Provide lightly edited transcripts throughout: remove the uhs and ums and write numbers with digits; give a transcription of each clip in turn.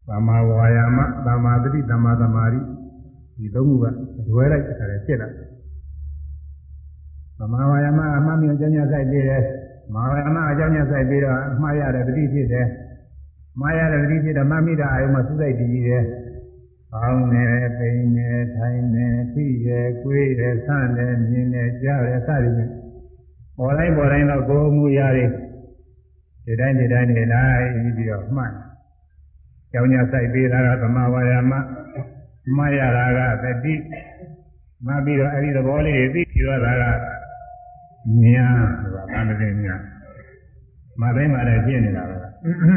Tama wayama, tamadri, tamadamari. Di tunggu dua lagi saya cakap. Tama wayama, mami ajarnya saya beda. Wayama ajarnya saya beda. Maya ada berdiri deh. Maya ada berdiri deh. Mami dah ayu masuk dari diri deh. Aune, peine, thaine, tiye, kuye, sande, nine, jare, sari. Boleh nak go muyari. Tidak ni lai dia mana. Jauhnya saya bira sama wayama, maya raga tadi, mabira hari tu boleh itu kira raga, nia, apa namanya, mana dia ni raga.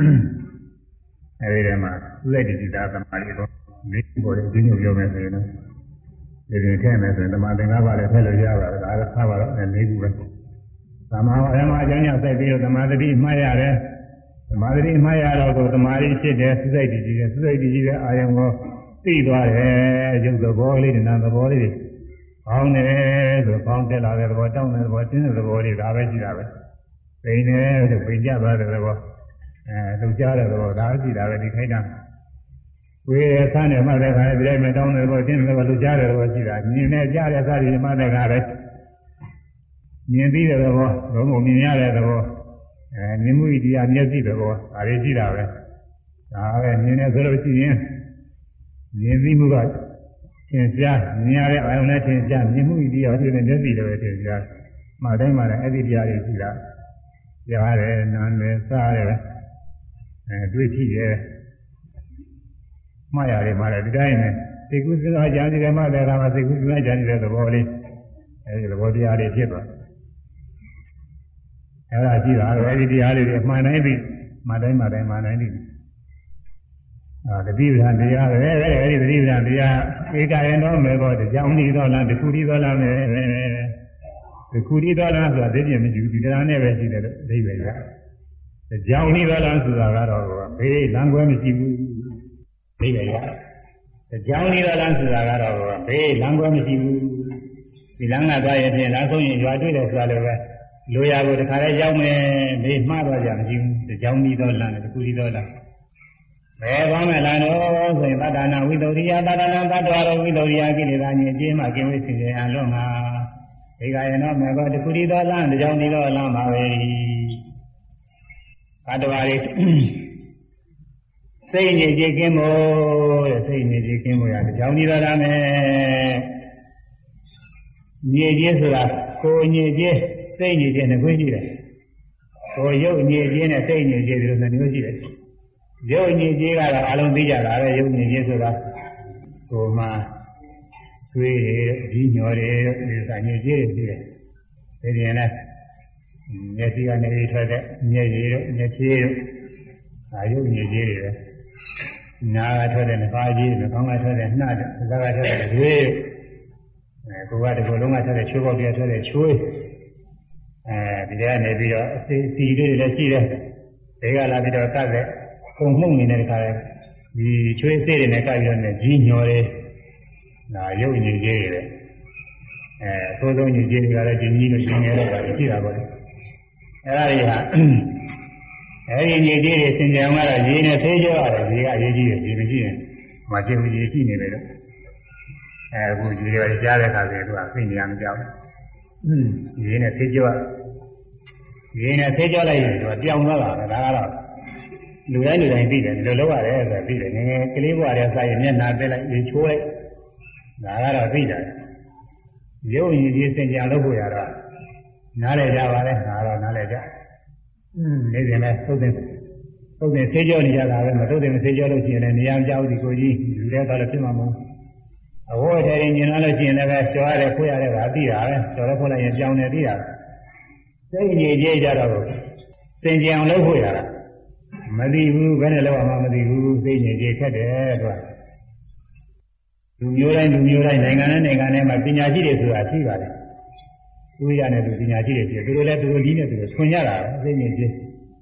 Hari ni lagi tidak sama itu, ni boleh jenuh jauh macam ni, jadi macam ni, teman dengar balik hello ya, ada apa ni bukan. Sama wayama jauhnya saya bira sama tadi maya ada. Madri Maya lalu temari cedera sudah di ayam go tidur juga boleh dan tak boleh. Kau ni kau telah berbuat tahun berbuat ini boleh apa sih apa? Ini tu kerja berbuat, tu cara berbuat dah sih dah dikai dah. Kue sana mana kaya bila tahun berbuat ini berbuat tu cara berbuat sih dah. Ni cara sari mana kaya. Ni dia berbuat, kamu ni ada berbuat. Nimu dia nyati berbo, ada sih dah. Ni kalau sih ni muka, cincang, ni ada orang nak cincang, nimu dia tu nyati dah cincang. Mana, ada dia ada sih dah. Dia ada nan sahara, dua sih. Maya dia ni. Sekut sudah jadi ramai dah, sekut sudah jadi dah boleh. Boleh ada sih dah. Ada sih lah, ada dia ada mana ini, mana ini. Tapi bilang dia, ada bilang dia, kita yang orang mereka jauh ni dolar, dekuri dolar, sudah dia menjual dia ni bersih dia berbeza. Jauh ni dolar sudah kalau, langguan mesti dia berbeza. Jauh ni dolar sudah kalau, langguan mesti bilang apa yang dia langsung yang jual tu dah sudah. Loya ko dekare jauh me ma ba ja mji jauh ni do lan de kuri do lan be ba me lan no so yin padana widoriya padana padwaro widoriya ki le da ni je ma kin wi sin je an lo ma e ga yin no me ko de kuri do lan de jauh ni do lan ma be padwari sai ni je kin mo sai ni je kin mo ya de jauh ni do lan me ni je so da ko ni je sai ni je ne ko ji le ko yau ni je ne sai ni je lo ne ko ji le yau ni je ka da a long bi ja da be yau ni je so da ko ma tui ji nyo de sa ni je ji le de ni ne ne si ka ne thwa de ne ji ne chi a yau ni je de na ka thwa de ne ka ji ne ka nga thwa de na de ka ka thwa de de ko ka de ko long ka thwa de chu ko bi thwa de chuဒီကနေပြီးတော့စီလေးလည်းရှိတယ်။ဒီကလာပြီးတော့ကတ်တဲ့ခုံမှုန့်နေတဲ့ခါဒီချွေးစေးတွေနဲ့ကပ်ပြီးတော့ကြီးညော်တယ်။ဒါရုပ်ညစ်ကြေးတွေ။အဆိုးဆုံးညစ်ကြေးတွေကလည်းဒီကြီးလို့ရှင်နေတဲ့ခါရှိတာပေါ့လေ။အဲ့ဒါတွေဟာအဲ့ဒီညစ်ကြေးတွေသင်ကြအောင်ကတော့ရေနဲ့သေးကြောရတယ်ဒီကအရေးကြီးတယ်ဒီမရှိရင်မကျင်ဘူးရေရှိနေပဲလို့။အခုဒီတွေကြားတဲ့ခါကျတော့သူကသိနေရမကြောက်ဘူး။ရေနဲ့သေးကြောလိုက်ရင်သူကပြောင်းသွားတာပဲဒါကတော့လူတိုင်းသိတယ်ဒီလိုလုပ်ရတယ်ဆိုတာသိတယ်ငယ်ငယ်ကလေးဘဝတည်းစာရင်မျက်နှာတက်လိုက်ရေချိုးလိုက်ဒါကတော့သိတယ်ရုပ်ရည်ကြီးစင်ကြံလုပ်ဖို့ရတော့နားလည်ကြပါလေဒါတော့နားလည်ကြနေစဉ်နဲ့သုတ်တင်ဆေးကြောနေကြတာပဲမသုတ်တင်ဆေးကြောလို့ရှိရင်လည်းနေရာကြောက်ဒီကိုကြီးလူတွေတော့လည်းဖြစ်မှာမဟုတ်အဝတ်ထဲရင်ညင်လာလို့ရှိရင်လည်းလျှော်ရတယ်ခွေးရတယ်ဒါသိတာပဲလျှော်ရခွေးလိုက်ရင်ပြောင်းနေသိတာစိတ်ညစ်ကြေးကြတော့စင်ကြံလုပ်ဖို့ရတာမသိဘူးဘယ်နဲ့လောက်မှမသိဘူးစိတ်ညစ်ကြေးခက်တယ်သူကလူမျိုးတိုင်းနိုင်ငံနဲ့မှာပညာရှိတွေဆိုတာရှိပါတယ်သူရနဲ့သူပညာရှိတွေရှိတယ်သူတို့လည်းသူတို့ကြီးနဲ့သူတို့ဆွင်ကြတာစိတ်ညစ်ကြေး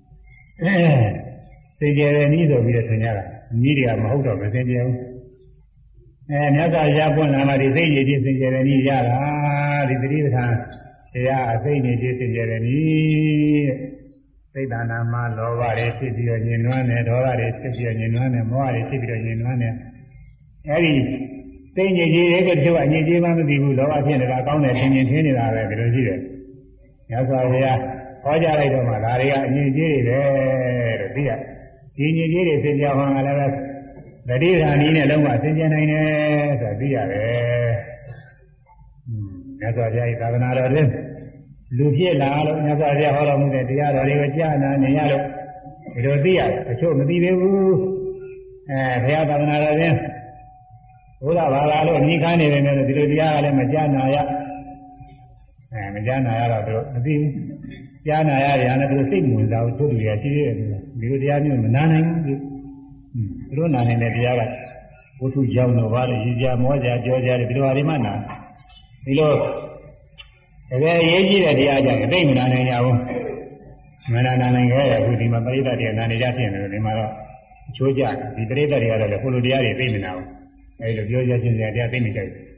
စိတ်ကြဲတဲ့နည်းဆိုပြီးတော့ဆွင်ကြတာနည်းတွေကမဟုတ်တော့မစင်ကြဲဘူးမြတ်စွာဘုရားပွင့်လာမှဒီစိတ်ညစ်ကြေးစင်ကြဲတဲ့နည်းရတာဒီသတိပဋ္ဌာန်တရားအစိတ်ညစ်ကြေးစင်ကြဲတဲ့နည်းစိတ်တဏ္ဍာမှာလောဘတွေဖြစ်ပြီးတော့ညှဉ်းနှွမ်းတယ်ဒေါသတွေဖြစ်ပြီးတော့ညှဉ်းနှွမ်းတယ်မောဟတွေဖြစ်ပြီးတော့ညှဉ်းနှွမ်းတယ်အဲဒီသိဉ္ဇကြီးတွေကတချို့အညစ်အကြေးမှမသိဘူးလောဘဖြစ်နေတာကောင်းတယ်ထင်နေတာပဲဒီလိုရှိတယ်ညစွာဘုရားဟောကြားလိုက်တော့မှဒါတွေကအညစ်အကြေးတွေပဲလို့သိရဒီအညစ်အကြေးတွေသိကြဟောကလည်းပဲတတိယနည်းနဲ့လုံးဝသိကျင်နိုင်တယ်ဆိုတာသိရတယ်ညစွာဘုရားဤသာသနာတော်တွင်လူဖြစ်လာလို့ညစွာဘုရားဟောတော်မူတဲ့တရားတော်တွေကိုကြားနာနေရလို့ဒီလိုသိရတယ်တချို့မသိသေးဘူးဘုရားသာသနာတော်တွင်ဘုရားဘာသာလို့ညီခန်းနေတယ်နဲ့ဒီလိုတရားကလည်းမကြားနာရမကြားနာရတော့သူမသိဘူးကြားနာရရင်လည်းသူစိတ်ဝင်စားဘူးသူတို့ရရှိသေးတယ်ဒီလိုတရားမျိုးမနာနိုင်ဘူးသူတို့နာနိုင်တဲ့တရားကဝတ္ထုကြောင့်တော့ဘာလို့ရည်ကြမောကြကြောကြတယ်ဒီလိုဟာဒီမှနာဒီလိုတကယ်အရေးကြီးတဲ့တရားကြအသိမနာနိုင်ကြဘူးမနာနိုင်ခဲ့ရအခုဒီမှာပရိသတ်တွေနာနေကြဖြစ်နေတယ်ဒီမှာတော့အချိုးကြဒီပရိသတ်တွေကတော့လေကိုလိုတရားတွေသိမနာဘူးအဲဒီလိုပြောရချင်းတရားသိမကြိုက်ဘူး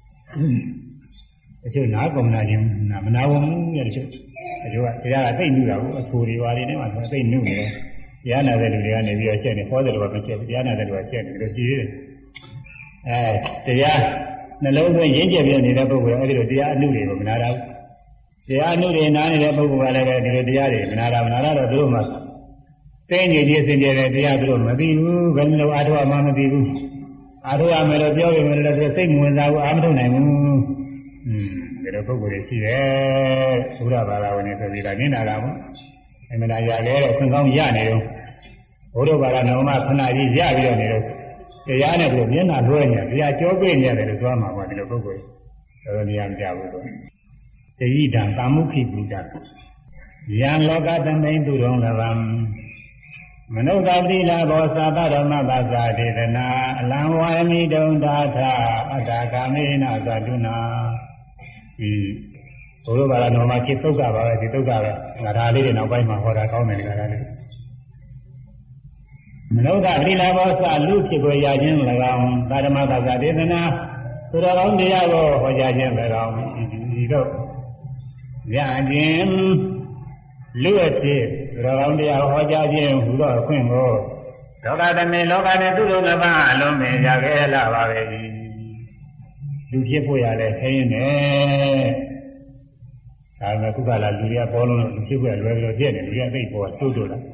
အချို့နားကုန်နာခြင်းမနာဝင်ဘူးရဲ့တချို့ကတရားကသိနှူတာဘူးအဆူတွေပါနေတယ်မှာသိနှူနေတယ်တရားနာတဲ့လူတွေကနေပြီးတော့ချက်နေဟောတယ်လို့ပဲချက်တရားနာတဲ့လူကချက်နေလို့ရှိသေးတယ်တရားနှလုံးသွင်းရင်းကျက်ပြနေတဲ့ပုဂ္ဂိုလ်ကအဲဒီလိုတရားအနှုတွေကိုမနာတာဘူးတရားအနှုတွေနားနေတဲ့ပုဂ္ဂိုလ်ကလည်းပဲဒီလိုတရားတွေမနာတော့သူတို့မှသိဉ္ဇကြီးစင်ကြယ်တဲ့တရားသူတို့မသိဘူးဘယ်လိုအားထုတ်မှမသိဘူးအားထုတ်ရမယ်လို့ပြောပြီးမှလည်းစိတ်ဝင်စားဘူးအားမထုတ်နိုင်ဘူးဒီလိုပုဂ္ဂိုလ်တွေရှိတယ်သုရဘာသာဝင်တွေဆိုပြီးတော့နိနာကပေါ့အမှန်တရားရလဲခွင့်ကောင်းရနေတော့ဘုရားဘာသာတော်မှာခဏကြီးရပြီးတော့နေတော့တရားနဲ့ကိုမျက်နှာလွှဲနေတရားကြောပေးနေတယ်လို့ပြောမှာပေါ့ဒီလိုပုဂ္ဂိုလ်တော်တော်များများမကြဘူးတော့တယိတံကာမုခိပုဒ္ဒယံလောကသမိန်သူတော်လဗံမနုဿတိလာဘောသာတရမသဇာဒေသနာအလံဝါယမိတုံဒါထအတ္တကာမေနသတုနာဒီဘုရားဘာသာတော်မှာကိသုတ်ကပါပဲဒီသုတ်ကပဲငါဒါလေးတွေနောက်ပိုင်းမှာဟောတာကောင်းတယ်ငါဒါလေးမနုဿတိလာဘောသာလူဖြစ်ကိုရခြင်း၎င်းသာဓမသဇာဒေသနာသူတော်ကောင်းတရားကိုဟောကြားခြင်း၎င်းဒီတော့ရခြင်းလူအဖြစ်တော်ကောင်းတရားဟောကြားခြင်းဟူသောအခွင့်ကိုလောကသမေလောကနဲ့သူတို့ကဘာအလုံးမဲ့ရခဲ့လာပါပဲလူဖြစ်ဖို့ရလဲခင်းနေဒါကခုကလာလူတွေကပေါ်လုံးလူဖြစ်ဖို့ရလွယ်ပြီးတော့ပြည့်နေလူတွေကသိပေါ်တိုးလာ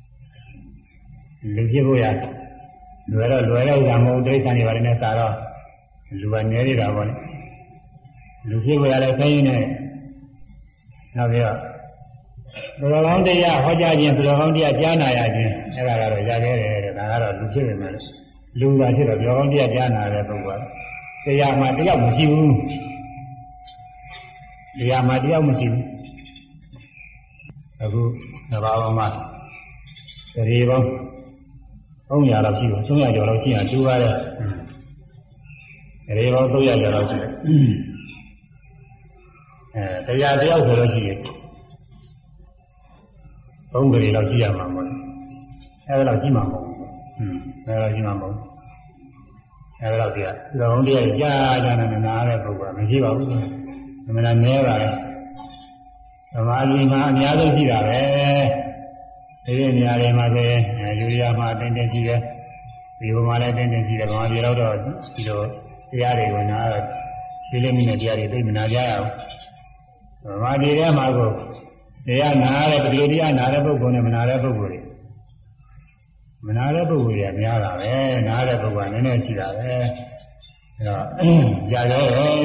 လူဖြစ်ဖို့ရလွယ်တော့ဥစ္စာမဟုတ်ဒိဋ္ဌာန်တွေပါနေစားတော့လူကနေနေတာပေါ့လေလူဖြစ်ဖို့ရလဲခင်းနေနောက်ပြီးတော့ဘုရားကောင်းတရားဟောကြားခြင်းဘုရားကောင်းတရားကြားနာရခြင်းအဲ့ဒါကတော့ရခဲ့တယ်တဲ့ဒါကတော့လူဖြစ်နေမှာလူပါဖြစ်တော့ဘုရားကောင်းတရားကြားနာတဲ့ပုဂ္ဂိုလ်တရားမှတယောက်မရှိဘူးတရားမှတယောက်မရှိဘူးအခုငဘာပေါ်မှာတရေပေါင်း300လောက်ရှိတယ်300ကျော်လောက်ရှိရင်ကျိုးပါတယ်တရေပေါင်း300ကျော်လောက်ရှိတယ်တရားတယောက်ဆိုလို့ရှိရင်3 ကလေးလောက်ရှိရမှာမဟုတ်ဘူးအဲ့ဒါလောက်ရှိမှာမဟုတ်ဘူးအဲ့ဒါရှိမှာမဟုတ်ဘူးအဲ့ဒါတရားလောင်းတရားကြားနာတဲ့ပုဂ္ဂိုလ်ကမရှိပါဘူး။အမှန်တည်းပါပဲ။သမာဓိမှာအများဆုံးရှိတာပဲ။ဒီနေရာတွေမှာပဲလူရမှာတင်းတင်းရှိတယ်။ဒီဘုံမှာလည်းတင်းတင်းရှိတယ်။ဘာမှပြောတော့ဒီလိုတရားတွေကိုနားဒီလေးမိနဲ့တရားတွေသိမနာကြရဘူး။သမာဓိထဲမှာကိုတရားနာတဲ့ဒီလိုတရားနာတဲ့ပုဂ္ဂိုလ်နဲ့မနာတဲ့ပုဂ္ဂိုလ်တွေမနာတဲ့ပုဂ္ဂိုလ်တွေကများတာပဲနားတဲ့ပုဂ္ဂိုလ်ကနည်းနည်းရှိတာပဲအဲတော့ကြာရော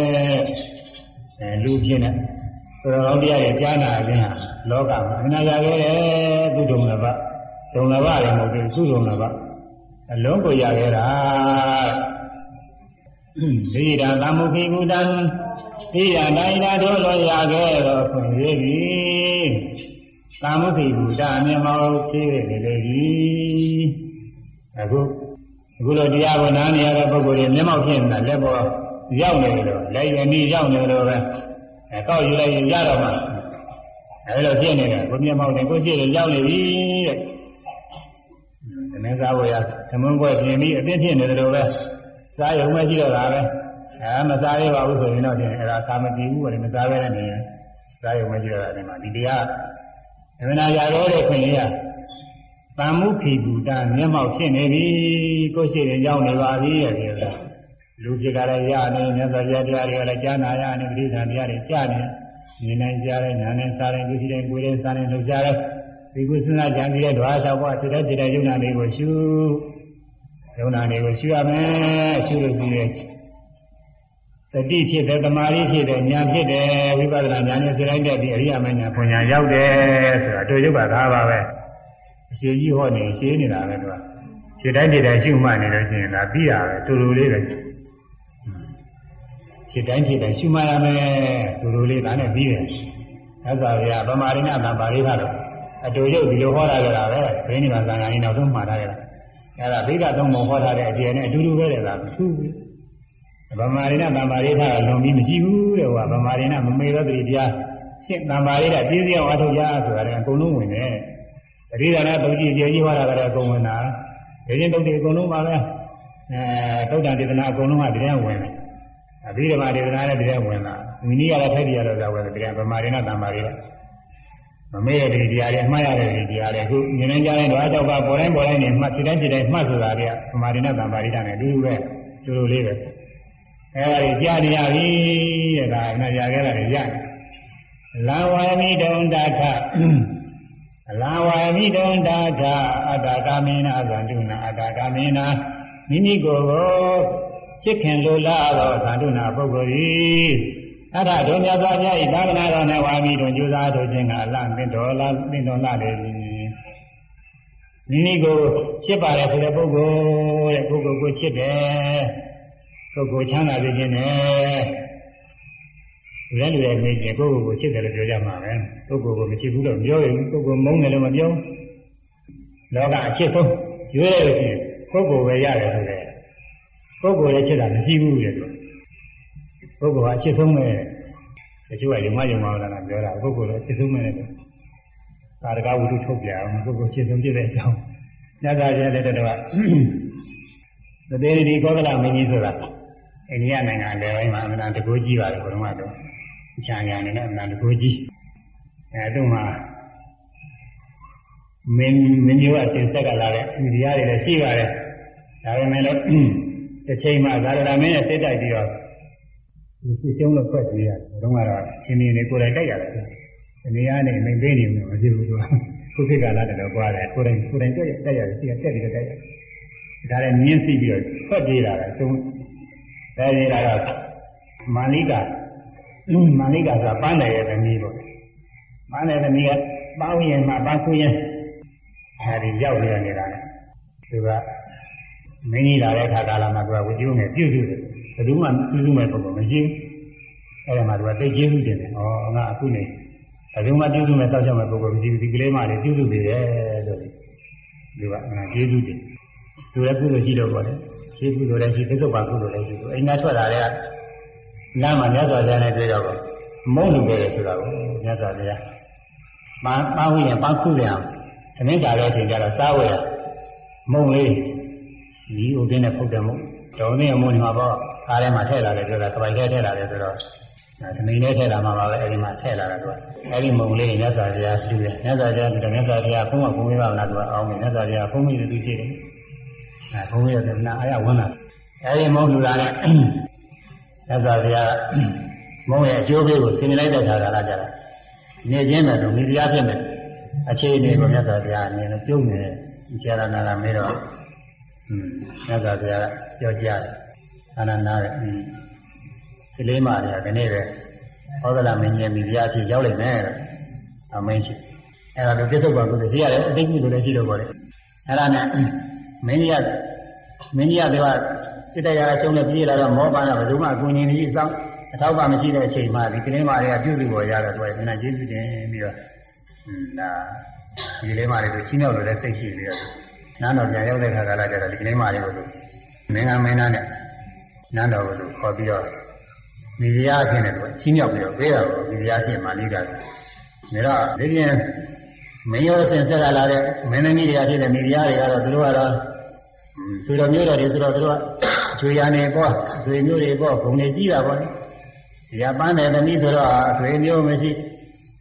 လူပြင်းတဲ့ဆိုတော့တရားတွေကြားနာခြင်းဟာလောကမှာအနာရခဲ့တယ်သူဒုံလဘလည်းမဟုတ်ဘူးသူဒုံလဘအလုံးကိုရခဲ့တာဒိဋ္ဌာသမုခိဘုဒ္ဓံဒီရတိုင်းသာတို့လိုရခဲ့တော့ခွင့်ရပြီကာမုခိဘုဒ္ဓအမြင်မောဖြစ်နေလေပြီအခုလိုတရားကိုနားနေရတဲ့ပုဂ္ဂိုလ်တွေမျက်မှောက်ဖြစ်နေတာလက်ပေါ်ရောက်နေလို့လက်ရည်နီးရောက်နေလို့ပဲကောက်ယူလိုက်ရင်ရတော့မှအဲလိုဖြစ်နေတယ်ကိုမျက်မှောက်နဲ့ကိုရှိရင်ရောက်နေပြီတဲ့သမင်းစားဖို့ရသမင်းပွဲပြင်ပြီးအပြည့်ဖြစ်နေတယ်လို့ပဲစားရုံမရှိတော့တာပဲမစားရပါဘူးဆိုရင်တော့အဲဒါသာမတည်ဘူးလေမစားပဲနဲ့နေစားရုံမရှိတော့တာဒီမှာဒီတရားအမှန်တရားတော်တဲ့ခွင့်ရတန်မှုခိကူတာမျက်မှောက်ဖြစ်နေပြီကိုယ်ရှိရင်ကြောင်းနေပါပြီရဲ့ပြောလူဖြစ်ကြလည်းရနေမြတ်စွာဘုရားတရားတွေကလည်းကြားနာရနေပဋိသန္ဓတရားတွေကြားနေနိုင်ကြတယ်နာနဲ့စားတယ်လူရှိတယ်ကိုယ်တယ်စားတယ်လှုပ်ရှားတယ်ဒီကုသနာကြံပြီးတဲ့ဓဝါ၆ပါးစိတ်တဲ့စိတ်တဲ့ယုံနာတွေကိုရှုယုံနာတွေကိုရှုရမယ်ရှုလို့ရှိရင်တတိဖြစ်တဲ့သမာဓိဖြစ်တဲ့ဉာဏ်ဖြစ်တဲ့ဝိပဿနာဉာဏ်နဲ့စိတ်လိုက်တဲ့ဒီအရိယာမဉာဏ်ပညာရောက်တယ်ဆိုတာတို့ရုပ်ပါသားပါပဲအရှိကြီးဟောနေရှင်းနေတာပဲသူကစိတ်တိုင်းစိတ်တိုင်းရှုမှတ်နေလို့ရှိရင်ဒါပြီးတာပဲတူတူလေးပဲစိတ်တိုင်းစိတ်တိုင်းရှုမှတ်ရမယ်တူတူလေးဒါနဲ့ပြီးတယ်အဲ့ဒါကဗမာရိဏသံပါဠိကတော့အတူရုပ်ဒီလိုဟောတာကြတာပဲဘိနိဗ္ဗာန်သံဃာကြီးနောက်ဆုံးမှားထားကြတာအဲ့ဒါဘိက္ခသုံးပုံဟောထားတဲ့အကျယ်နဲ့အတူတူပဲတဲ့ဒါထူးပြီဗမာရိဏသံပါဠိကလွန်ပြီးမရှိဘူးတဲ့ဟိုကဗမာရိဏမမေသောတိတရားရှင်းသံပါဠိကပြည့်စုံအောင်အထောက်ကြဆိုတာလည်းအကုန်လုံးဝင်တယ်တတိယနာတုတ်ကြီးအကျယ်ကြီးဟောတာကလည်းအကုန်ဝင်တာဒီချင်းတုတ်တွေအကုန်လုံးပါပဲသုတ္တဒေသနာအကုန်လုံးကတရားဝင်တယ်အဘိဓမ္မာဒေသနာလည်းတရားဝင်တာဝိနည်းရတဲ့ထိုက်တရားတော့ဝင်တယ်တရားဗမာရိဏသံပါဠိကမမေ့တဲ့တရားတွေအမှားရတဲ့တရားတွေအခုမြင်နေကြတဲ့ဓဝါကြောက်ပါပေါ်တိုင်းနေမှတ်ဖြစ်တိုင်းမှတ်ဆိုတာကဗမာရိဏသံပါဠိတာနဲ့အတူတူပဲတူတူလေးပဲအဲ့ဒါကြီးကြားနေရပြီတဲ့ဒါအနာရခဲ့တာတွေရတယ်လာဝါမိတုံတာထလာဝါမိတုံတာထအတ္တကာမေနသန္တုနာအတ္တကာမေနမိမိကိုယ်ကိုချစ်ခင်လိုလားသောသန္တုနာပုဂ္ဂိုလ်သည်အထဒုမြတ်စွာဘုရား၏သာသနာတော်၌ဝါမိတုံကျူးစာထုတ်ခြင်းကအလသင်တော်လာသင်တော်လာလေမိမိကိုချစ်ပါလေဆိုတဲ့ပုဂ္ဂိုလ်တဲ့ပုဂ္ဂိုလ်ကိုချစ်တယ်ပုဂ္ဂိုလ်ချမ်းသာစေခြင်းနဲ့လူရဲ့မေးခြင်းပုဂ္ဂိုလ်ကိုချစ်တယ်လို့ပြောကြမှာပဲပုဂ္ဂိုလ်ကိုမချစ်ဘူးလို့ပြောရင်ပုဂ္ဂိုလ်မုန်းတယ်လို့မပြောလောကအချစ်ဆုံးရွေးလို့ရှိရင်ပုဂ္ဂိုလ်ပဲရတယ်ဆိုတဲ့ပုဂ္ဂိုလ်ရဲ့ချစ်တာမရှိဘူးရဲ့သူပုဂ္ဂိုလ်ကအချစ်ဆုံးပဲတချို့ကယုံမလာတာပြောတာပုဂ္ဂိုလ်ကအချစ်ဆုံးပဲတဲ့သာရကဝိတုထုတ်ပြအောင်ပုဂ္ဂိုလ်ချစ်ဆုံးဖြစ်တဲ့အကြောင်းညတာကျတဲ့တော့သတေရီကောသလမင်းကြီးဆိုတာအိန္ဒိယနိုင်ငံလေပိုင်းမှာအမှန်တကူကြီးပါတယ်ဘုရားတို့ချာညာနေနဲ့အမှန်တကူကြီးသူ့မှာမင်းမျိုးအတင်ဆက်ကလာတဲ့ဒီတရားတွေလည်းရှိပါတယ်ဒါပေမဲ့လည်းတစ်ချိန်မှာသာရဏမင်းရဲ့စိတ်တိုက်ပြီးတော့ဒီရှုံးလို့ဖွက်ပြေးရတယ်ဘုရားကတော့ရှင်နေကိုယ်တိုင်တိုက်ရတယ်ဒီနေရာနဲ့မင်းပေးနေမှာမဖြစ်ဘူးသူကခုခေတ်ကလာတယ်တော့ကြွားတယ်ကိုယ်တိုင်တိုက်ရတယ်ရှိကတက်ပြီးတော့တိုက်ရတယ်ဒါလည်းမြင်းစီပြီးတော့ဖွက်ပြေးလာတယ်ရှုံးဒါကြီးလာတော့မာလိကဆိုတာပန်းတယ်ရဲ့သမီးပေါ့ပန်းတယ်သမီးကပေါင်းရင်မှပန်းခွေးရင်အဲဒီရောက်နေနေတာလေသူကမင်းကြီးလာတဲ့အခါကာလမှာသူကဝကြိုးငယ်ပြုစုတယ်ဘယ်သူမှပြုစုမဲ့ပုံကမရှိဘူးအဲ့ဒါမှသူကသိကျေးဇူးတင်တယ်ဩငါအခုနေဘယ်သူမှပြုစုမဲ့တောက်ချမဲ့ပုံကမရှိဘူးဒီကလေးမလေးပြုစုနေတယ်လို့သူကငါကျေးဇူးတင်သူလည်းပြုလို့ရှိတော့ပေါ့လေရှိကုသိုလ်လည်းရှိသစ္စာပါကုသိုလ်လည်းရှိသူအိမ်သားထွက်လာတဲ့လမ်းမှာမြတ်စွာဘုရားနဲ့တွေ့တော့မုန်းလူပဲလေဆိုတာကိုမြတ်စွာဘုရားပန်းဝိရင်ပန်းခုပြန်အနိစ္စလည်းထင်ကြတော့စားဝဲမုန်းလေးဒီဥဒင်းနဲ့ဖုတ်တယ်မုန်းတော်နေအမုန်းဒီမှာပေါ့အားထဲမှာထည့်လာတယ်ပြောတာကပိုင်ထဲထည့်လာတယ်ဆိုတော့သမီးနဲ့ထည့်လာမှာပါပဲအဲဒီမှာထည့်လာတာသူကအဲဒီမုန်းလေးမြတ်စွာဘုရားလူတယ်မြတ်စွာဘုရားလူတယ်မြတ်စွာဘုရားဖုံးမဖုံးပေးပါမလားသူကအောင်းတယ်မြတ်စွာဘုရားဖုံးပြီးသူရှိတယ်ဘုံရတဲ့နာအားရဝင်လာအဲဒီမုန်းလူလာတဲ့သက်သာဗျာမုန်းရဲ့အကျိုးပေးကိုဆင်မြင်လိုက်တဲ့ခါကလာကြတာနေချင်းတဲ့သူမိဖုရားဖြစ်နေအခြေအနေကိုမြတ်စွာဘုရားအနေနဲ့ပြုံးနေဆရာနာလာမေးတော့မြတ်စွာဘုရားပြောကြတယ်အာနန္ဒာရဲ့ဒီလေးမတွေကဒီနေ့ပဲဟောဒလာမင်းကြီးမိဖုရားဖြစ်ရောက်လိမ့်မယ်တော့အမင်းရှိအဲ့ဒါတို့ပြစ္ဆုတ်ပါကုသိုလ်ရှိရတယ်အသိကုသိုလ်လည်းရှိတော့ပေါ့လေအဲ့ဒါနဲ့မင်းကြီးကဒီကစိတ်တရားရှုံးနဲ့ပြေးလာတော့မောပန်းတော့ဘယ်သူမှအကူအညီကြီးစောင့်အထောက်ပံ့မရှိတဲ့အချိန်မှာဒီကလေးမတွေကပြုစုပေါ်ရတော့တွေ့မင်းကကျေးဇူးတင်ပြီးတော့ဒါဒီကလေးမတွေကိုချင်းမြောက်လို့လည်းစိတ်ရှိပြီးတော့နန်းတော်ပြန်ရောက်တဲ့ခါကလာကြတော့ဒီကလေးမတွေကိုမင်းကမင်းသားနဲ့နန်းတော်ကိုခေါ်ပြီးတော့မိဖုရားချင်းနဲ့သူချင်းမြောက်ပြီးတော့ပေးတာကိုမိဖုရားချင်းမာလိကဒါတော့ဒီပြင်မင်းရောဆင်ဆက်ကလာတဲ့မင်းသမီးတွေကဖြစ်တဲ့မိဖုရားတွေကတော့သူတို့ကတော့ဆွေတော်မျိုးတော်တွေဆိုတော့သူတို့ကကျွေရနေပေါ့ဆွေမျိုးတွေပေါ့ဘုံနေကြည့်တာပေါ့လေဒီကပန်းတယ်သမီးဆိုတော့ဆွေမျိုးမရှိ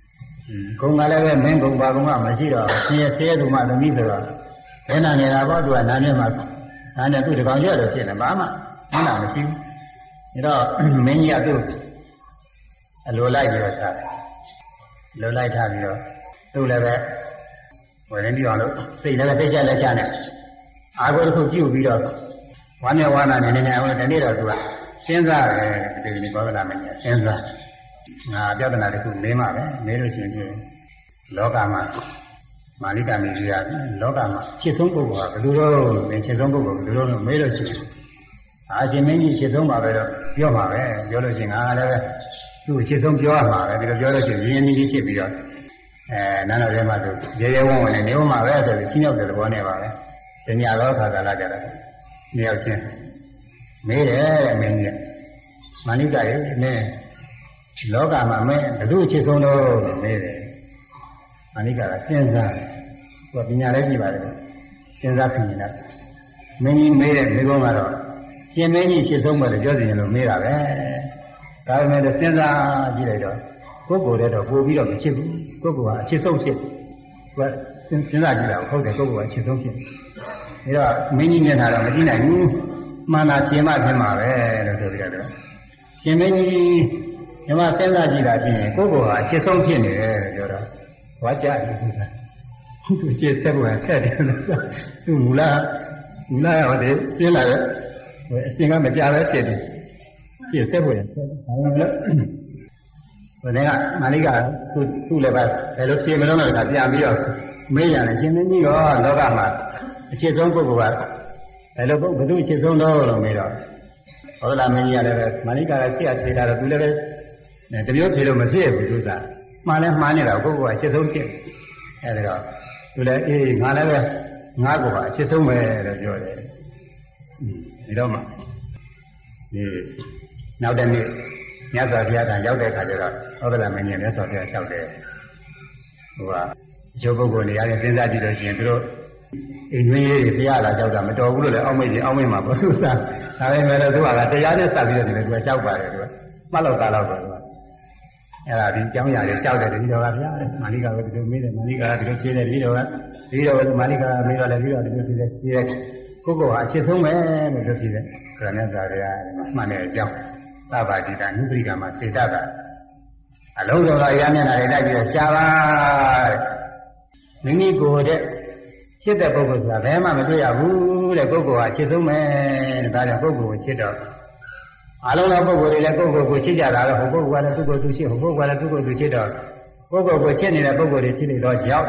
ကုံကလည်းပဲမင်းကုံပါကုံကမရှိတော့ဆင်းရဲဆဲသူမှသမီးဆိုတော့ဘယ်နာနေတာပေါ့သူကနာနေမှာနာနေသူ့တကောင်ရက်လို့ဖြစ်နေဘာမှမနာမရှိဘူးဒါတော့မင်းကြီးကသူ့အလိုလိုက်ပြီးတော့ထားတယ်လိုလိုက်ထားပြီးတော့သူ့လည်းပဲဝင်ရင်းပြီးအောင်လို့စိတ်လည်းပဲတိတ်ကြလက်ချနဲ့အာကိုတစ်ခုပြုတ်ပြီးတော့ဝမ်းမြောက်ဝမ်းသာနေနေဟိုတနေ့တော့သူကစဉ်းစားတယ်ဒီဘောဂလာမင်းကြီးစဉ်းစားငါပြဿနာတစ်ခုမေးမှပဲမေးလို့ရှိရင်လောကမှာမာလိကမေကြီးကလောကမှာချစ်ဆုံးပုဂ္ဂိုလ်ကဘယ်လိုလုပ်လဲချစ်ဆုံးပုဂ္ဂိုလ်ဘယ်လိုလုပ်မေးလို့ရှိရင်အာရှင်မင်းကြီးချစ်ဆုံးပါပဲတော့ပြောမှာပဲပြောလို့ရှိရင်ငါလည်းပဲသူ့ချစ်ဆုံးပြောရမှာပဲဒီလိုပြောလို့ရှိရင်ရင်းနှီးဖြစ်ပြီးတော့နန်းတော်ထဲမှာသူရဲရဲဝံ့ဝံ့နဲ့နေဦးမှာပဲဆိုပြီးချင်းရောက်တဲ့သဘောနဲ့ပါပဲတညာလောခါကာလကြတာနေရောက်ချင်းမေးတယ်တဲ့မင်းကြီးမာလိကရဲ့နင်းလောကမှာမင်းဘယ်သူချစ်ဆုံးလို့မေးတယ်မာလိကကစဉ်းစားသူကပညာလည်းရှိပါတယ်စဉ်းစားဖြစ်နေတာမင်းကြီးမေးတဲ့မိကုန်းကတော့ရှင်မင်းကြီးချစ်ဆုံးပဲလို့ပြောစီရင်လို့မေးတာပဲဒါပေမဲ့စဉ်းစားကြည့်လိုက်တော့ကိုယ်ကိုယ်တည်းတော့ပို့ပြီးတော့မချစ်ဘူးကိုယ်ကအချစ်ဆုံးဖြစ်သူကစဉ်းစားကြည့်တာဟုတ်တယ်ကိုယ်ကအချစ်ဆုံးဖြစ်ဒါတော့မင်းကြီးမျက်နှာတော့မကြည့်နိုင်ဘူးမှန်တာရှင်းမှဖြစ်မှာပဲလို့ဆိုပြီးတော့ရှင်မင်းကြီးညီမစဉ်းစားကြည့်တာပြင်ကိုယ့်ကိုယ်ဟာအချစ်ဆုံးဖြစ်နေတယ်လို့ပြောတော့ဝါကြတယ်သူကသူရှင်းဆက်ဖို့ခက်တယ်သူမူလရတယ်ပြင်းလာတယ်အရှင်ကမကြပဲဖြစ်တယ်ရှင်းဆက်ဖို့ရတယ်ဘာလို့လဲဘယ်နဲ့ကမာလိကသူ့လည်းပဲဘယ်လိုဖြေမလို့လဲကပြန်ပြီးတော့မေးရတယ်ရှင်မင်းကြီးရောလောကမှာအချစ်ဆုံးပုဂ္ဂိုလ်ကဘယ်လိုဘယ်သူအချစ်ဆုံးလို့မေးတော့ဟုတ်လားမင်းကြီးရတယ်ပဲမာလိကလည်းရှေ့ဖြေတာတော့သူလည်းပဲတမျိုးဖြေလို့မဖြစ်ဘူးသူကမှားလဲမှားနေတာကိုယ့်ကိုယ်ကအချစ်ဆုံးဖြစ်အဲဒီတော့သူလည်းအေးငါလည်းပဲငါ့ကိုယ်ကအချစ်ဆုံးပဲလို့ပြောတယ်ဒီတော့မှဒီနောက်တစ်နေ့မြတ်စွာဘုရားကရောက်တဲ့အခါကျတော့ဟုတ်လားမင်းကြီးမြတ်စွာဘုရားလျှောက်တယ်ဟိုကအကျိုးပုဂ္ဂိုလ်တွေရတယ်စဉ်းစားကြည့်လို့ရှိရင်သူတို့အိမ်တွင်းရေးဘုရားလာကြောက်တာမတော်ဘူးလို့လည်းအောက်မေ့မှာပေါ့သူကဒါပေမဲ့လည်းသူကတရားနဲ့စပ်ပြီးတော့ဒီလိုသူကလျှောက်ပါတယ်သူကမှတ်လို့သားတော့သူကအဲ့ဒါဒီကြောင်းရတယ်လျှောက်တယ်ဒီတော်ကဗျာမာလိကပဲဒီလိုမေးတယ်မာလိကဒီလိုဖြေတယ်ဒီတော်ကမာလိကမေးတော့လည်းပြီးတော့ဒီလိုဖြေတယ်ကိုယ့်ကိုယ်ဟာအချစ်ဆုံးပဲလို့ပြောဖြေတယ်ခရဏသာရမှန်တဲ့အကြောင်းသဗ္ဗတိတာနုပရိကမှာစေတတာအလုံးစုံသောရမျက်နှာတွေတိုက်ပြီးရှားပါတဲ့မိမိကိုယ်တဲ့ချစ်တဲ့ပုဂ္ဂိုလ်ဆိုတာဘယ်မှမတွေ့ရဘူးတဲ့ပုဂ္ဂိုလ်ဟာချစ်ဆုံးပဲတဲ့ဒါကြောင့်ပုဂ္ဂိုလ်ကိုချစ်တော့အလုံးစုံပုဂ္ဂိုလ်တွေလည်းပုဂ္ဂိုလ်ကိုချစ်ကြတာတော့ဟိုပုဂ္ဂိုလ်ကလည်းသူ့ကိုယ်သူချစ်ဟိုပုဂ္ဂိုလ်ကလည်းသူ့ကိုယ်သူချစ်တော့ပုဂ္ဂိုလ်ကိုချစ်နေတဲ့ပုဂ္ဂိုလ်တွေချစ်နေတော့ရောက်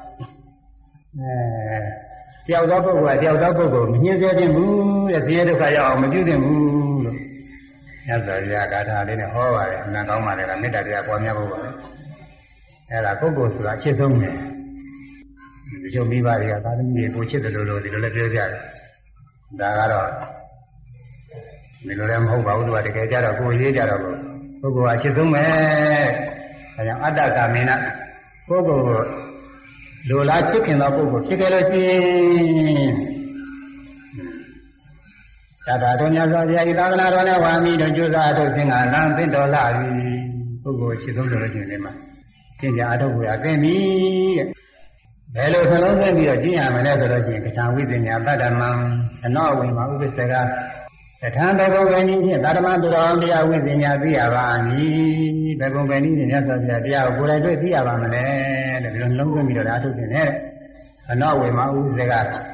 တယောက်သောပုဂ္ဂိုလ်ကတယောက်သောပုဂ္ဂိုလ်မညှင်းဆဲခြင်းဘူးတဲ့ဆင်းရဲဒုက္ခရောက်အောင်မပြုသင့်ဘူးလို့မြတ်စွာဘုရားဂါထာလေးနဲ့ဟောပါတယ်အနံကောင်းပါလေကမေတ္တာတရားပွားများဖို့ပါပဲအဲ့ဒါပုဂ္ဂိုလ်ဆိုတာအချစ်ဆုံးပဲဒီလိုမိဘတွေကသာသမီတွေကိုချစ်တယ်လို့ဒီလိုလည်းပြောကြတယ်ဒါကတော့ဒီလိုလည်းမဟုတ်ပါဘူးသူကတကယ်ကြတော့ကိုယ်ရေးကြတော့ပုဂ္ဂိုလ်ကအချစ်ဆုံးပဲဒါကြောင့်အတ္တကာမေနပုဂ္ဂိုလ်ကိုလိုလားချစ်ခင်သောပုဂ္ဂိုလ်ဖြစ်ကြလို့ရှိရင်သာတော်များစွာဘုရားဤသာသနာတော်နဲ့ဝါမီတို့ကျိုးစားထုတ်ခြင်းကလမ်းသင့်တော်လာပြီပုဂ္ဂိုလ်အချစ်ဆုံးဆိုလို့ရှိရင်ဒီမှာသင်ကြအထုတ်ကိုအကင်းပြီတဲ့ဘယ်လိုနှလုံးသွင်းပြီးတော့ကျင့်ရမလဲဆိုလို့ရှိရင်ကထာဝိသညာတတ္တမံအနောဝိမာဥပ္ပစ္စကကထာဘဂဝေနည်းဖြင့်သာဓမသူတော်တရားဝိသညာသိရပါမည်ဘဂဝေနည်းနဲ့မြတ်စွာဘုရားတရားကိုကိုယ်တိုင်တွေ့သိရပါမလဲတဲ့ဒီလိုနှလုံးသွင်းပြီးတော့အထုတ်ခြင်းနဲ့အနောဝိမာဥပ္ပစ္စက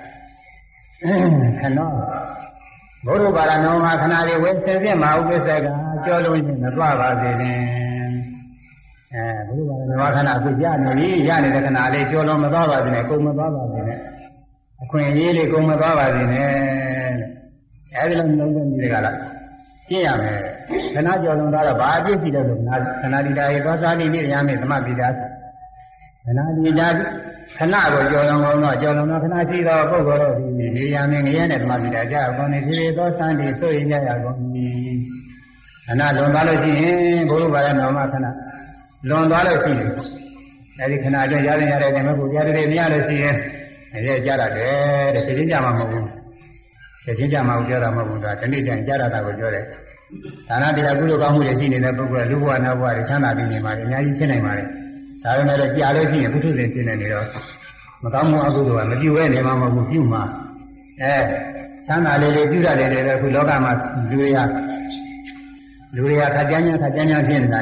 ခနောဘုရားပါရနောမှာခဏလေးဝိသင်ပြမှာဥပ္ပစ္စကကြောလုံးချင်းမသွားပါစေနဲ့ဘုရားပါရနောခဏအခုရနေပြီရနေတဲ့ခဏလေးကြောလုံးမသွားပါစေနဲ့ကုန်မသွားပါစေနဲ့အခွင့်အရေးလေးကုန်မသွားပါစေနဲ့အဲဒီလိုနှလုံးသွင်းပြီးကြလားကျင့်ရမယ်ခဏကြောလုံးသွားတော့ဘာအပြစ်ရှိတယ်လို့ခဏဒီတာရေသောသာတိနေ့ရမယ်သမပိတာခဏဒီတာခဏကိုကြောလုံးကောင်းတော့ကြောလုံးတော့ခဏရှိတော့ပုဂ္ဂိုလ်တို့ဒီနေရာမင်းငရဲနဲ့သမပိတာကြာကောင်းနေစီသောသံဒီဆိုရင်ကြရကုန်ပြီခဏလွန်သွားလို့ရှိရင်ဘုရားဘာလဲတော်မှာခဏလွန်သွားလို့ရှိရင်အဲဒီခဏအတွင်းရတဲ့ဓမ္မကိုကြားတယ်မရလို့ရှိရင်အဲကြရတယ်တဲ့သိချင်းကြမှာမဟုတ်ဘူးသိချင်းကြမှာကိုပြောတာမဟုတ်ဘူးဒါဒီနေ့ကျရင်ကြားတာကိုပြောတယ်ဒါနတရားကုသိုလ်ကောင်းမှုတွေရှိနေတဲ့ပုဂ္ဂိုလ်ကလူဘဝနတ်ဘဝတွေချမ်းသာပြီးနေမှာအများကြီးဖြစ်နိုင်ပါတယ်ဒါပေမဲ့ကြာလို့ရှိရင်ပုထုဇဉ်ဖြစ်နေတော့မကောင်းမှုအကုသိုလ်ကမပြုတ်နေမှာမဟုတ်ဘူးပြုမှာချမ်းသာလေးပြုရတယ်လေအခုလောကမှာလူတွေကခက်ကြမ်းဖြစ်နေတာတွေကချ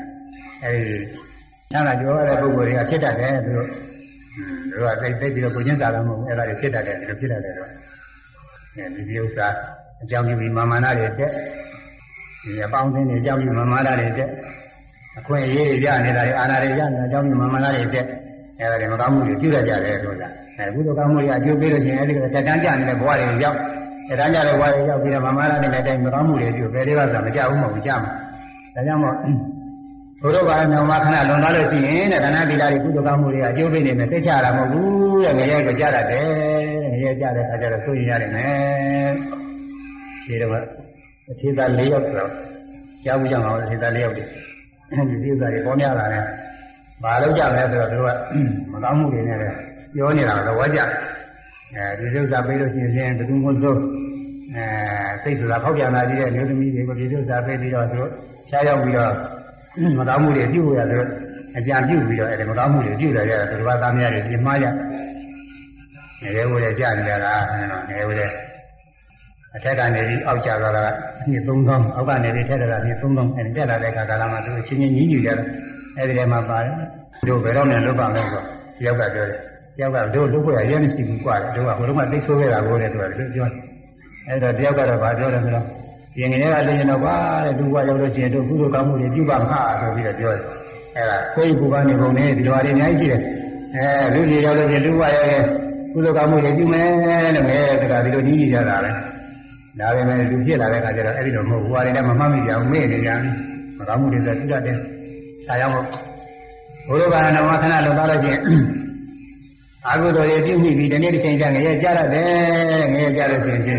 မ်းသာကြောရတဲ့ပုဂ္ဂိုလ်တွေကဖြစ်တတ်တယ်သူတို့ကသိပြီးတော့ကိုချင်းစားလို့မဟုတ်ဘူးအဲ့ဒါတွေဖြစ်တတ်တယ်ဒီလိုဖြစ်တတ်တယ်တော့ဒီဥစ္စာအကြောင်းပြုပြီးမာမာနတွေတက်ဒီအပေါင်းအသင်းတွေအကြောင်းပြုမာမာနတွေတက်အခွင့်အရေးရနေတာတွေအာဏာတွေရနေတာအကြောင်းပြုမာမာနတွေတက်အဲ့ဒါတွေမကောင်းမှုတွေပြုရကြတယ်ဆိုတာကုသိုလ်ကောင်းမှုတွေအကျိုးပေးလို့ရှိရင်အဲ့ဒီကတက်တန်းကြနေတဲ့ဘဝတွေရောက်တက်တန်းကြတဲ့ဘဝတွေရောက်ပြီးတော့မာမာနတွေနဲ့တိုင်းမကောင်းမှုတွေပြုဘယ်လေးပါးဆိုတာမကြဘူးမဟုတ်ကြမှာဒါကြောင့်မို့ဘုရားဘာနာမခဏလွန်သွားလို့ရှိရင်တဲ့ဒါနသီလတွေကုသိုလ်ကောင်းမှုတွေအကျိုးပေးနေမယ်သိချတာမဟုတ်ဘူးတဲ့ငရဲကိုကြားရတယ်ငရဲကြားတဲ့အခါကျတော့ဆိုရင်ရတယ်မယ်ဒီတော့အထေသား၄ယောက်ဆိုတော့ကြားဘူးကြမှာအထေသား၄ယောက်ဒီဥစ္စာတွေပေါ်များလာတယ်ဘာလို့ကြမလဲဆိုတော့သူတို့ကမကောင်းမှုတွေနဲ့လည်းပြောနေတာတော့ဝါကြဒီဥစ္စာပေးလို့ရှိရင်ဘယ်သူမှမစိုးစိတ်ဆိုတာဖောက်ပြန်လာကြည့်တဲ့မျိုးသမီးတွေကိုဒီဥစ္စာပေးပြီးတော့သူတို့ရှားရောက်ပြီးတော့မကောင်းမှုတွေပြုတ်ရတယ်အကြံပြုတ်ပြီးတော့အဲဒီမကောင်းမှုတွေပြုတ်တယ်ကြတယ်သူတို့ကသားမရတွေပြင်မှားကြငယ်ဝဲကြနေကြတာငယ်ဝဲအထက်ကနေပြီးအောက်ကျသွားတာအနှစ်3000အောက်ကနေပြီးထက်တာအနှစ်3000အဲဒီတက်လာတဲ့အခါကာလမှာသူအချင်းချင်းညီးညီးကြတယ်အဲဒီထဲမှာပါတယ်တို့ဘယ်တော့မှလုပ်ပါမယ်ဆိုတော့တယောက်ကပြောတယ်တယောက်ကတို့လုပ်ဖို့ရရမရှိဘူးကွာတို့ကဘုရားမသိဆိုးခဲ့တာကိုလည်းသူကပြောအဲဒီတော့တယောက်ကတော့ဗာပြောတယ်ဆိုတော့ရင်ငယ်ကလည်းတော့ကွာတဲ့သူကရောက်လို့ရှိရင်တို့ကုသိုလ်ကောင်းမှုတွေပြုပါမှာဆိုပြီးတော့ပြောတယ်အဲဒါကိုယ်ကူပါနေပုံနဲ့ဒီလိုအရင်အများကြီးရှိတယ်လူကြီးရောက်လို့ရှိရင်လူကရဲ့ကုသိုလ်ကောင်းမှုတွေပြုမယ်တဲ့မဲတကဒီလိုညီးညီးကြတာပဲဒါပေမဲ့လူဖြစ်လာတဲ့အခါကျတော့အဲ့ဒီတော့မဟုတ်ဘူး။ဟိုအရင်ကမမှတ်မိကြဘူးမေ့နေကြတယ်။မကောင်းမှုတွေဆိုတူတတ်တယ်။ဒါကြောင့်မို့ဘုရားဘာနာမခဏလုံသွားလို့ချင်းအာဟုတော်ရဲ့ပြုမိပြီးဒီနေ့တစ်ချိန်ကျငရဲကြရတယ်။ငရဲကြလို့ရှိရင်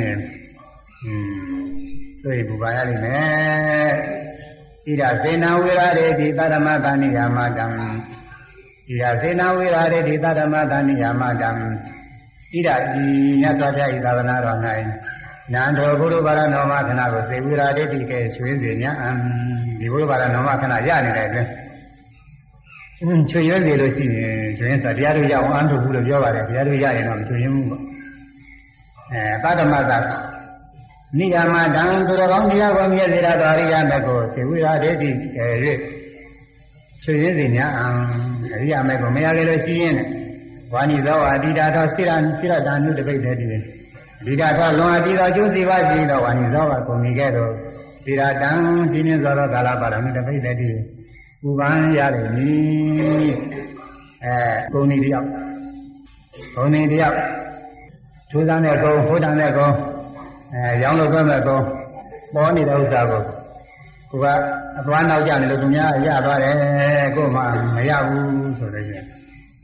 ဆိုရင်ဘူပါရလိမ့်မယ်။ဣဒသေနဝေရရေတိသတ္တမသဏိယာမကံဣဒသေနဝေရရေတိသတ္တမသဏိယာမကံဣဒဤမြတ်စွာဘုရားဤသာသနာတော်၌နန္ဒောဘုရားဘာရနောမခဏကိုစေဝိရာဒိဋ္ဌိကဲချွေးစေညာဒီဘုရားဘာရနောမခဏရနေတဲ့အတွင်းချွေရွေးနေလို့ရှိရင်ချွေးရင်တရားတို့ရအောင်အားထုတ်ဘူးလို့ပြောပါတယ်တရားတို့ရရင်တော့မချွေးရင်ဘူးပေါ့သတ္တမတနိယာမတံသူတော်ကောင်းတရားကိုမြဲစေတာတော်ရိယာမေကိုစေဝိရာဒိဋ္ဌိကဲ၍ချွေးစေညာအရိယာမေကိုမရခဲ့လို့ရှိရင်ဝါနိသောအတိတာသောစိရတာနုတပိဋ္ဌိတိဒီတာသောလွန်အပ်ပြီးသောကျိုးစီပါရှိသောဝါနိသောကကုန်ပြီကဲ့သို့သီရတံရှင်းင်းသောကာလပါရမီတပိဋ္ဌိတိဥပန်းရလိမ့်မည်ဂုဏီတယောက်ထူးဆန်းတဲ့ဂုဏ်ဟိုးတန်တဲ့ဂုဏ်ရောင်းလို့ပဲမဲ့ဂုဏ်ပေါ်နေတဲ့ဥစ္စာကိုကိုကအသွားနောက်ကျနေလို့သူများရသွားတယ်ကို့မှမရဘူးဆိုလို့ရှိရင်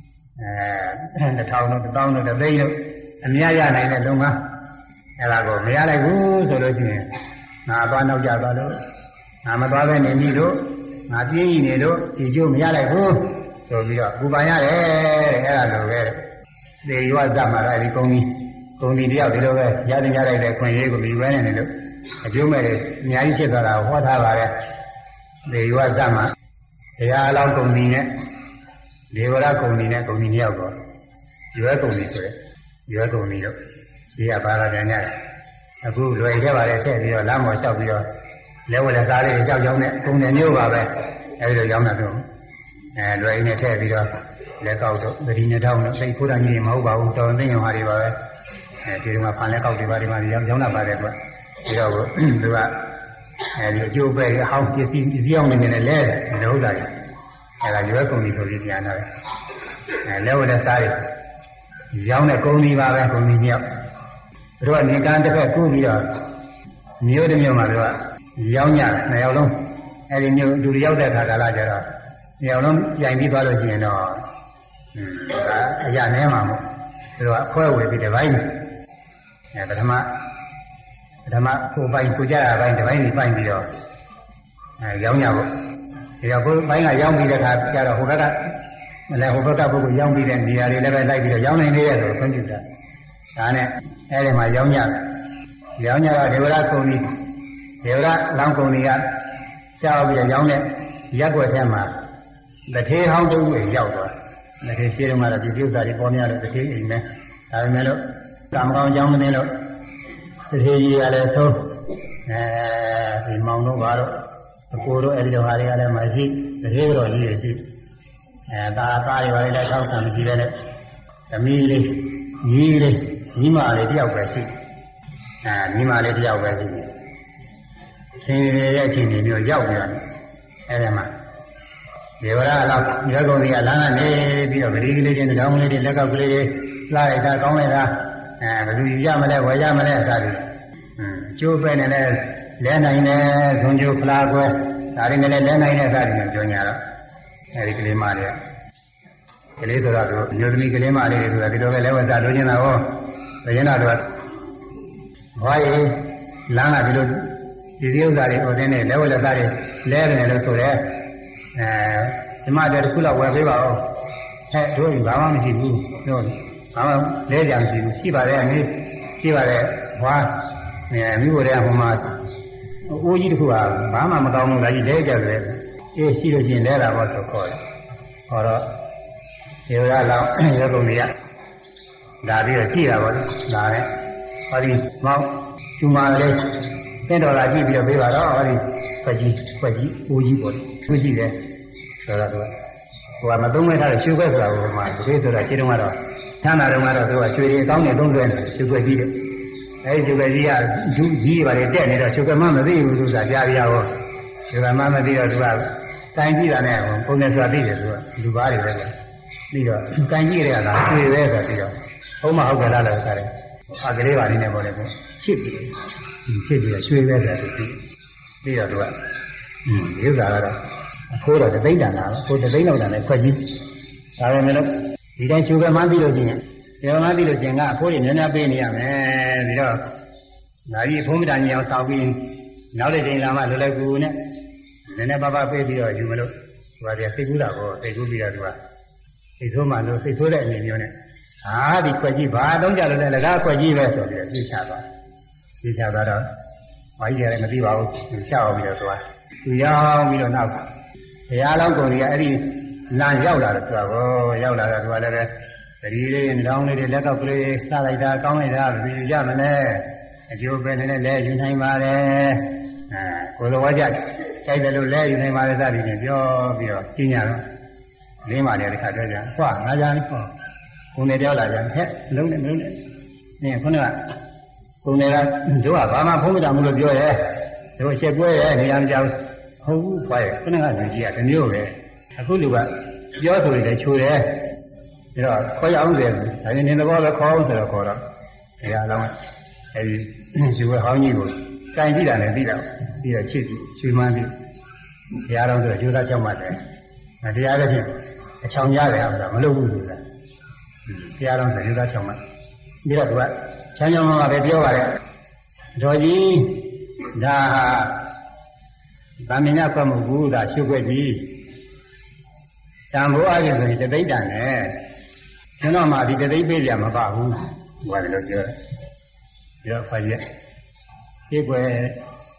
1000တို့1000တို့1000တို့အများရနိုင်တဲ့လုံကအဲ့ဒါကိုမရလိုက်ဘူးဆိုလို့ရှိရင်ငါသွားနောက်ကျသွားလို့ငါမသွားပဲနေပြီတို့ငါပြေးနေလို့ဒီကျိုးမရလိုက်ဘူးဆိုပြီးတော့ပူပန်ရတယ်တဲ့အဲ့ဒါလိုပဲသေရွာဇမှာတော့ဒီကုံဒီတယောက်ဒီလိုပဲရတဲ့လိုက်တဲ့ခွင့်ရေးကိုပြီးဝဲနေတယ်လို့အကျိုးမဲ့တွေအများကြီးဖြစ်သွားတာဟောထားပါတယ်သေရွာဇမှာတရားအလောင်းကုံဒီနဲ့ဒေဝရကုံဒီနဲ့ကုံဒီတယောက်တော့ရွယ်ကုံဒီဆိုတဲ့ရွယ်ကုန်ပြီတော့ဒီကပါလာပြန်ကြတယ်အခုလွယ်ခဲ့ပါတယ်ထည့်ပြီးတော့လမ်းပေါ်လျှောက်ပြီးတော့လဲဝဲလက်သားလေးကြောက်ကြောင်းနဲ့ကုန်တယ်မျိုးပါပဲအဲဒီလိုရောက်တာတော့လွယ်ရင်းနဲ့ထည့်ပြီးတော့လက်ကောက်တော့ဂရီနဲ့တောင်းတော့စိတ်ဖိုးတာကြီးမဟုတ်ပါဘူးတော်သိရင်ဟာတွေပါပဲဒီမှာဖန်လက်ကောက်တွေပါဒီမှာရောင်းတာပါတယ်ကွဒီတော့သူကအဲဒီအကျိုးပဲအဟောင်းပစ္စည်းအောင်နေနေလဲလို့လာတယ်အဲဒါရွယ်ကုန်ပြီဆိုပြီးပြန်လာတယ်လဲဝဲလက်သားလေးရောင်းတဲ့ကုန်းကြီးပါပဲကုန်းကြီးမြောက်တို့ကနေကန်းတစ်ဖက်ကူးပြီးတော့မြို့တစ်မြို့မှာတို့ကရောင်းကြတယ်နှစ်ယောက်လုံးအဲဒီမြို့လူတွေရောက်တဲ့အခါကာလကျတော့နှစ်ယောက်လုံးပြန်ပြီးသွားလို့ရှိရင်တော့ဒါအရာနဲမှာမို့တို့ကခွဲဝေပြီးတစ်ပိုင်းပထမကိုပိုင်းကိုကြရပိုင်းတစ်ပိုင်းပြီးပိုင်းပြီးတော့ရောင်းကြဖို့ဒီတော့ကိုပိုင်းကရောင်းပြီးတဲ့အခါကျတော့ဟိုဘက်ကလည်းဟိုဘက်ကပုဂ္ဂိုလ်ရောင်းပြီးတဲ့နေရာတွေလည်းပဲလိုက်ပြီးတော့ရောင်းနိုင်သေးတယ်ဆိုခွင့်ပြုတာဒါနဲ့အဲဒီမှာရောင်းကြတော့ဒေဝရကုံကြီးဒေဝရလောင်းကုံကြီးကရှားပြီးတော့ရောင်းတဲ့ရက်ွက်ထဲမှာ The tea how do we yell? The tea here, my diffuse that upon the tea in me. I mellow, come down young mellow. The tea are so in Mount Novaro, the Puro Elio Haria, my seat, the hero is it. And I let out and see that the mealy, Nima lady of Bessie, and Nima lady of Bessie. Saying in your young Elema. They were allowed to go the Alana, maybe of regulating the down lady, leg of lady, like that, and the Yamala, Yamala, Joe Penel, Lena in a Sonjo Flagua, Arin Lena in a Garden, Junior, Eric Limaria. The later that you make Limaria, the level that Luna, the Yenado. Why Lana did you that it was in a level of that 11 and so there. The mother full of where we were. Had doing Bama, no, lady and she by there, she by there. Why? We were there for my. Oh, you who are Bama Madame, like you did there. She was in there about to call. Or you are allowed, you're going to get that is a tea about it. What is Mount Tumale? And all I give you a baby, Kwaji, Uji, Uji there. So that was. Well, I don't have a sugar over my potato, I didn't want to. Tana don't want to actually down the don't win, sugar eat it. As you were here, do give a dead, sugar mamma, they will do that. Yao. Sugar mamma did as well. Thank you, and only as I did it. Dubai, thank you, and I see where Homa Hogalala, I believe I never chip. Chip, sweet weather. Dear, you are a quarter of the data now, put the data on a question. I remember, you don't sugar my video. You are not looking at putting in a penny, man. Now you put it on your talking. Now they didn't have a lagoon. Then a baba baby or you will look. But they figure out, they could be as well. It's so much, it's so that in unit. Ah, the Kwaji, I don't get a Kwaji vessel, this have. This have got a. Why did I be out to shower with us? We are, we don't know. The Alan go the Eddie Lan Yauda to go, Yauda to whatever. The reading down the letter play, like that, coming out, the Yamane, and you've been in a leg, you name out there. For the Wajak, take the little leg, you name out that in your senior. Name out the Cathedral. What? Najan? Only the other, look at me. When they do a Bama Pumam of your hair, they will say, where the young girls, who fire, and the new way. I could do that. You're doing the true air. You know, quite young there, I didn't in the water call to the quarter. Yeah, long. And she will how you go. Can't be done and beat up. Be a chick, she might be. The other one, you got your mother. And the other thing, a chong yard, I'm looking at the other one, you got your mother. Be that what? Chanyama radio, Georgie, da Bamina from Buddha, Sugaji. Tambo argues the Vedan, eh? You know, my did they be them about who? Well, look, you're fine. If we're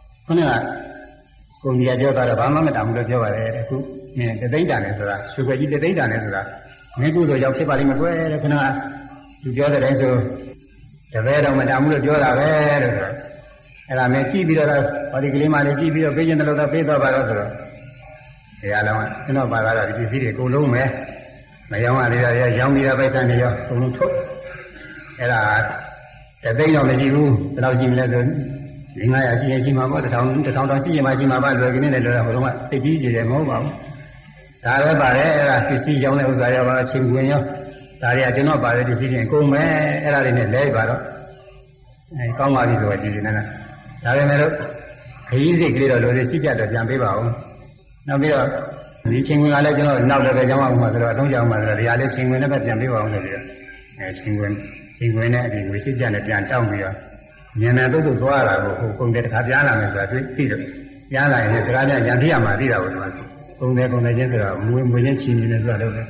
going to get a Bama, Madame de Joa, the Vedan is that. Sugaji, the Vedan is that. Maybe the Yoki Palimaway, together into. The very Madame de Joa, and I may keep it or the Glimmer, keep it a vision of the paper by other. The other one, you know, by that, you see the Column, eh? My young man, young me by time, you're and the day of the Jew, the Jim Leather. In my idea, the town of Jimma, working in the Fiji, the mobile. However, 50 young levels I have a Chinguino. I do not buy the decision. Go, man, in a labor. I come out into a decision. I remember, easy glitter, the teacher that young people. Now we are reaching when I let you know, now that I don't mother, I don't young mother, the other thing whenever young people on the year. As King we sit down at Jan Town here. Yana to Guara, who come get Habiana, and Peter. Yana is rather Yandiama, did I was one. Go there on the gender, moving in as well.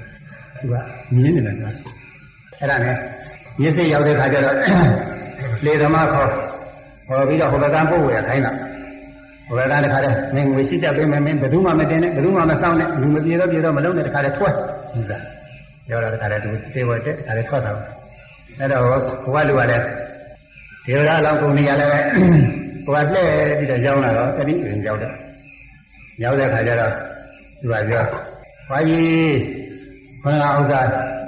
You say you're the later mark or we don't have a damn boy at Hina. ဘယ်ကတခါတည်းမင်းငွေရှိတတ်ပေးမယ်မင်းဘယ်သူမှမတင်နဲ့ဘယ်သူမှမစောင့်နဲ့လူမပြေတော့မလုံးနဲ့တခါတည်းထွက်ဟုတ်ကဲ့ပြောတော့တခါတည်းသူသေဝတက်တခါတည်းထွက်တာအဲ့တော့ဘဝလူကလည်းဒေဝရအလောင်းကုန်နေရလည်းဟိုကလှည့်ပြီးတော့ရောက်လာတော့တတိရင်ရောက်တယ်ရောက်တဲ့ခါကျတော့သူကပြောဘာကြီးခန္ဓာဥစ္စာ